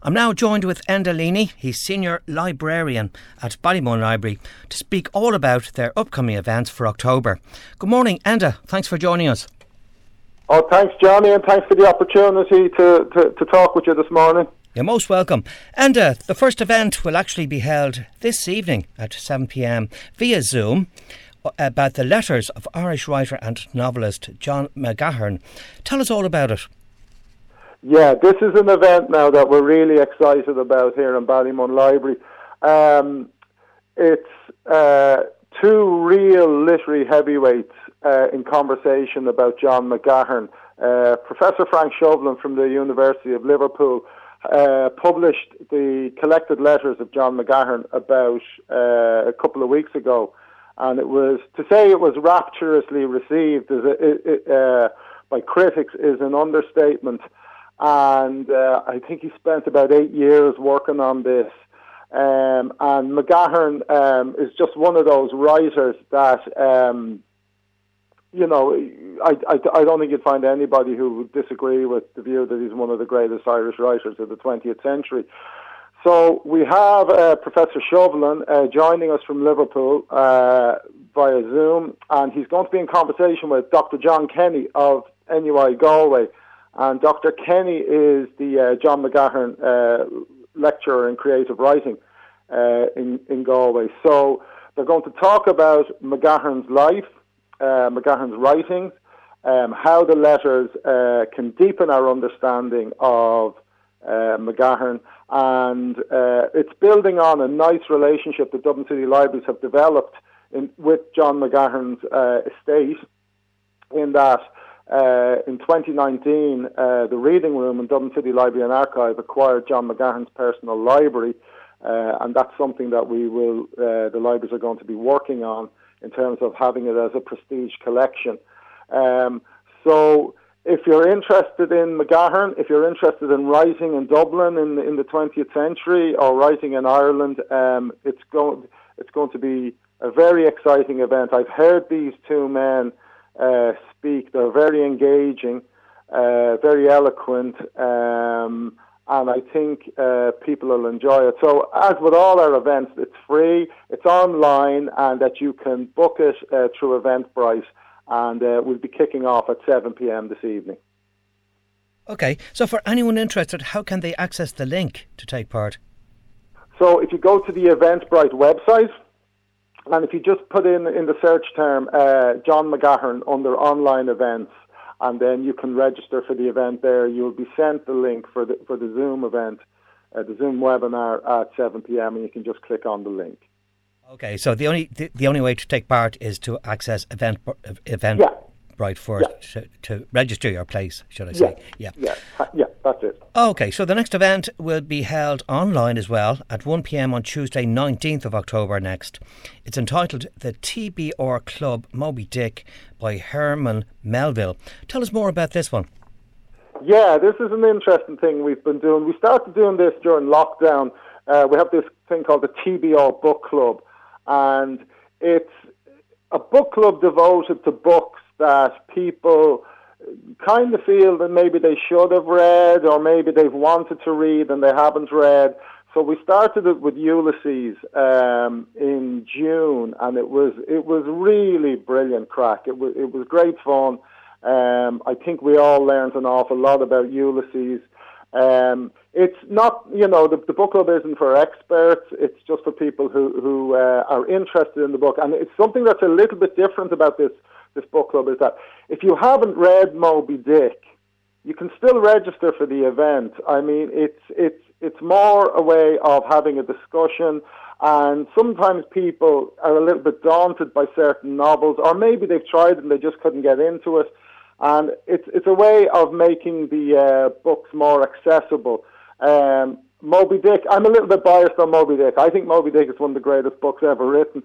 I'm now joined with Enda Leaney. He's Senior Librarian at Ballymun Library to speak all about their upcoming events for October. Good morning, Enda. Thanks for joining us. Oh, thanks, Johnny, and thanks for the opportunity to talk with you this morning. You're most welcome. Enda, the first event will actually be held this evening at 7 p.m. via Zoom about the letters of Irish writer and novelist John McGahern. Tell us all about it. Yeah, this is an event now that we're really excited about here in Ballymun Library. It's two real literary heavyweights in conversation about John McGahern. Professor Frank Shovlin from the University of Liverpool published the collected letters of John McGahern about a couple of weeks ago, and it was rapturously received by critics is an understatement. And I think he spent about 8 years working on this. And McGahern is just one of those writers that, I don't think you'd find anybody who would disagree with the view that he's one of the greatest Irish writers of the 20th century. So we have Professor Shovlin joining us from Liverpool via Zoom, and he's going to be in conversation with Dr. John Kenny of NUI Galway. And Dr. Kenny is the John McGahern lecturer in creative writing in Galway. So they're going to talk about McGahern's life, McGahern's writings, how the letters can deepen our understanding of McGahern, and it's building on a nice relationship that Dublin City Libraries have developed with John McGahern's estate, in that in 2019, the Reading Room in Dublin City Library and Archive acquired John McGahern's personal library, and that's something that the libraries are going to be working on in terms of having it as a prestige collection. So if you're interested in McGahern, if you're interested in writing in Dublin in the 20th century or writing in Ireland, it's going to be a very exciting event. I've heard these two men speak. They're very engaging, very eloquent, and I think people will enjoy it. So as with all our events, it's free, it's online, and that you can book it through Eventbrite, and we'll be kicking off at 7 p.m. this evening. Okay, so for anyone interested, how can they access the link to take part? So if you go to the Eventbrite website, and if you just put in the search term John McGahern under online events, and then you can register for the event there, you'll be sent the link for the Zoom event, the Zoom webinar at 7 p.m. and you can just click on the link. Okay, so the only way to take part is to access Eventbrite first, to register your place, should I say? Yeah, that's it. Okay, so the next event will be held online as well at 1 p.m. on Tuesday 19th of October next. It's entitled The TBR Club Moby Dick by Herman Melville. Tell us more about this one. Yeah, this is an interesting thing we've been doing. We started doing this during lockdown. We have this thing called the TBR Book Club, and it's a book club devoted to books that people kind of feel that maybe they should have read, or maybe they've wanted to read and they haven't read. So we started it with Ulysses in June, and it was really brilliant crack. It was great fun. I think we all learned an awful lot about Ulysses. It's not, the book club isn't for experts. It's just for people who are interested in the book. And it's something that's a little bit different about this book club, is that if you haven't read Moby Dick, you can still register for the event. I mean, it's more a way of having a discussion, and sometimes people are a little bit daunted by certain novels, or maybe they've tried and they just couldn't get into it. And it's a way of making the books more accessible. Moby Dick, I'm a little bit biased on Moby Dick. I think Moby Dick is one of the greatest books ever written.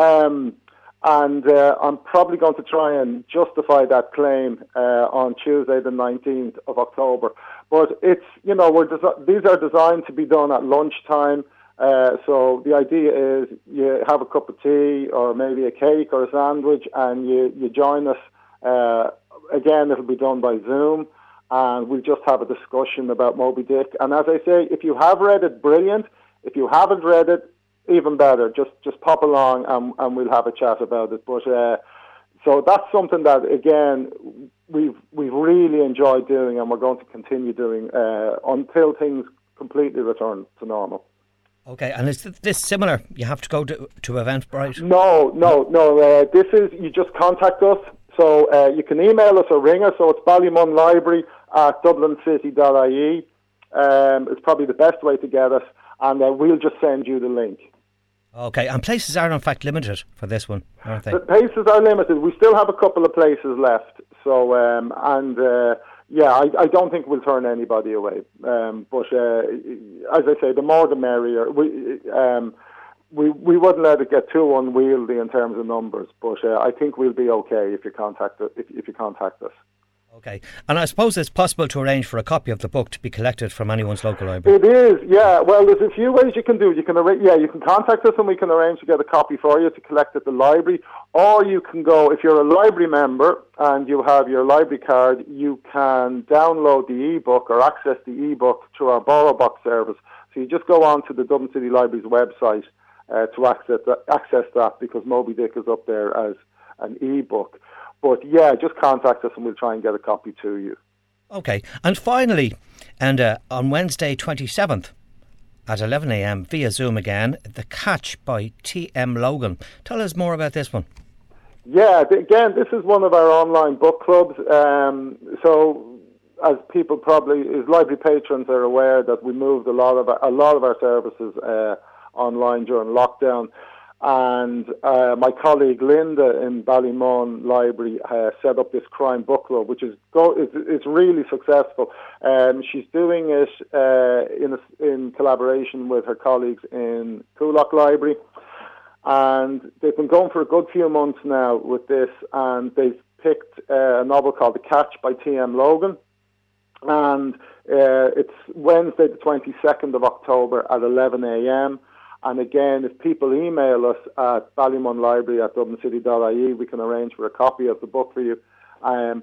And I'm probably going to try and justify that claim on Tuesday the 19th of October. But it's, these are designed to be done at lunchtime. So the idea is you have a cup of tea or maybe a cake or a sandwich, and you join us. Again, it'll be done by Zoom. and we'll just have a discussion about Moby Dick. And as I say, if you have read it, brilliant. If you haven't read it, even better. Just pop along and we'll have a chat about it. But so that's something that, again, we've really enjoyed doing, and we're going to continue doing until things completely return to normal. Okay, and is this similar? You have to go to Eventbrite? No. This is, you just contact us. So you can email us or ring us. So it's ballymunlibrary@dublincity.ie. It's probably the best way to get us, and we'll just send you the link. Okay, and places are in fact limited for this one, aren't they? The places are limited. We still have a couple of places left. So, I don't think we'll turn anybody away. But as I say, the more the merrier. We wouldn't let it get too unwieldy in terms of numbers, but I think we'll be okay if you contact us. If you contact us. Okay, and I suppose it's possible to arrange for a copy of the book to be collected from anyone's local library. It is, yeah. Well, there's a few ways you can do. You can contact us and we can arrange to get a copy for you to collect at the library, or you can go, if you're a library member and you have your library card, you can download the ebook or access the ebook through our Borrow Box service. So you just go on to the Dublin City Library's website to access that, because Moby Dick is up there as an ebook. But yeah, just contact us and we'll try and get a copy to you. Okay, and finally, on Wednesday 27th at 11 a.m. via Zoom again, The Catch by T.M. Logan. Tell us more about this one. Yeah, again, this is one of our online book clubs. So as people probably, as library patrons are aware, that we moved a lot of our services online during lockdown. And my colleague Linda in Ballymun Library set up this crime book club, which is really successful. She's doing it in collaboration with her colleagues in Coolock Library, and they've been going for a good few months now with this. And they've picked a novel called The Catch by T.M. Logan, and it's Wednesday the 22nd of October at 11 a.m. And again, if people email us at ballymunlibrary@dublincity.ie, we can arrange for a copy of the book for you. And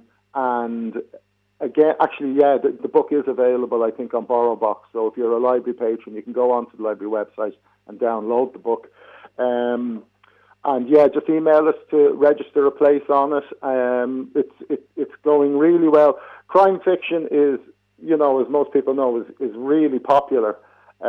again, actually, yeah, the book is available, I think, on Borrow Box. So if you're a library patron, you can go onto the library website and download the book. And yeah, just email us to register a place on it. It's going really well. Crime fiction is, as most people know, is really popular.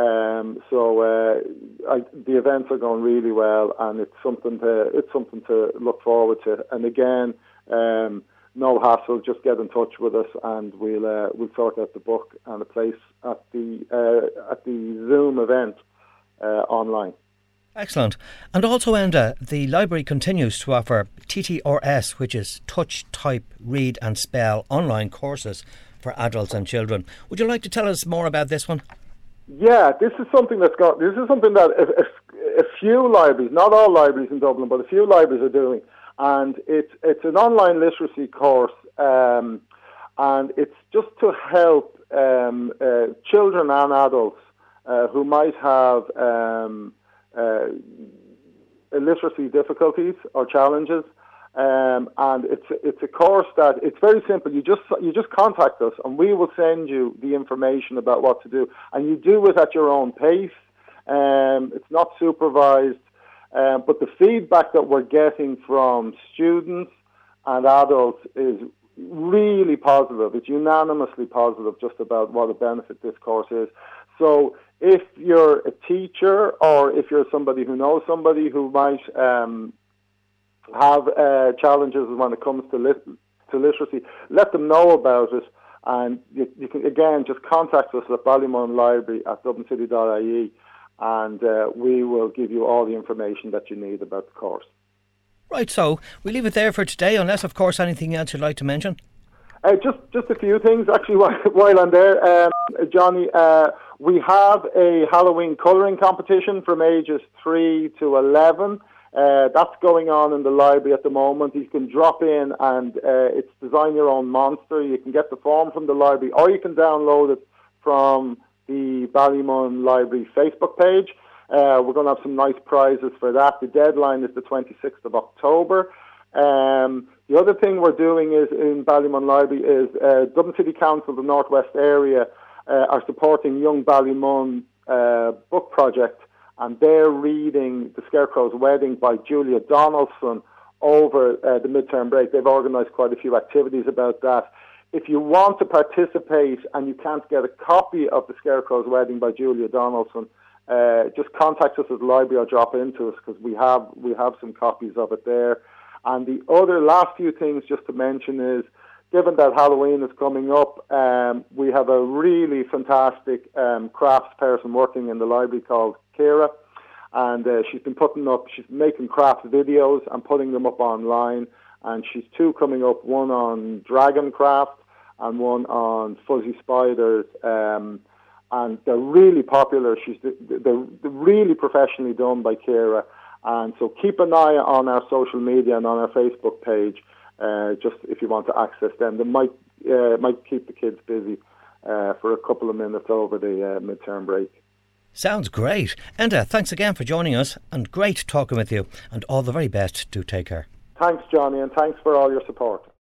The events are going really well, and it's something to look forward to. And again, no hassle, just get in touch with us, and we'll sort out the book and a place at the Zoom event online. Excellent. And also, Enda, the library continues to offer TTRS, which is Touch, Type, Read and Spell online courses for adults and children. Would you like to tell us more about this one? Yeah, this is something that a few libraries, not all libraries in Dublin, but a few libraries are doing, and it's an online literacy course, and it's just to help children and adults who might have literacy difficulties or challenges. And it's a course that it's very simple. You just contact us and we will send you the information about what to do, and you do it at your own pace. It's not supervised, but the feedback that we're getting from students and adults is really positive. It's unanimously positive just about what a benefit this course is. So if you're a teacher, or if you're somebody who knows somebody who might have challenges when it comes to literacy, let them know about it, and you can again just contact us at ballymunlibrary@dublincity.ie, and we will give you all the information that you need about the course. Right, so we leave it there for today, unless of course anything else you'd like to mention. Just a few things actually while I'm there, Johnny. We have a Halloween colouring competition from ages 3 to 11. That's going on in the library at the moment. You can drop in, and it's Design Your Own Monster. You can get the form from the library, or you can download it from the Ballymun Library Facebook page. We're going to have some nice prizes for that. The deadline is the 26th of October. The other thing we're doing is in Ballymun Library is Dublin City Council, the Northwest area, are supporting Young Ballymun book project, and they're reading The Scarecrow's Wedding by Julia Donaldson over the midterm break. They've organised quite a few activities about that. If you want to participate and you can't get a copy of The Scarecrow's Wedding by Julia Donaldson, just contact us at the library or drop into us, because we have some copies of it there. And the other last few things just to mention is, given that Halloween is coming up, we have a really fantastic crafts person working in the library called Kira, and she's making craft videos and putting them up online, and she's two coming up, one on dragon craft and one on fuzzy spiders, and they're really popular. They're really professionally done by Kira, and so keep an eye on our social media and on our Facebook page, just if you want to access them. They might keep the kids busy for a couple of minutes over the midterm break. Sounds great. Enda, thanks again for joining us, and great talking with you, and all the very best. Do take care. Thanks, Johnny, and thanks for all your support.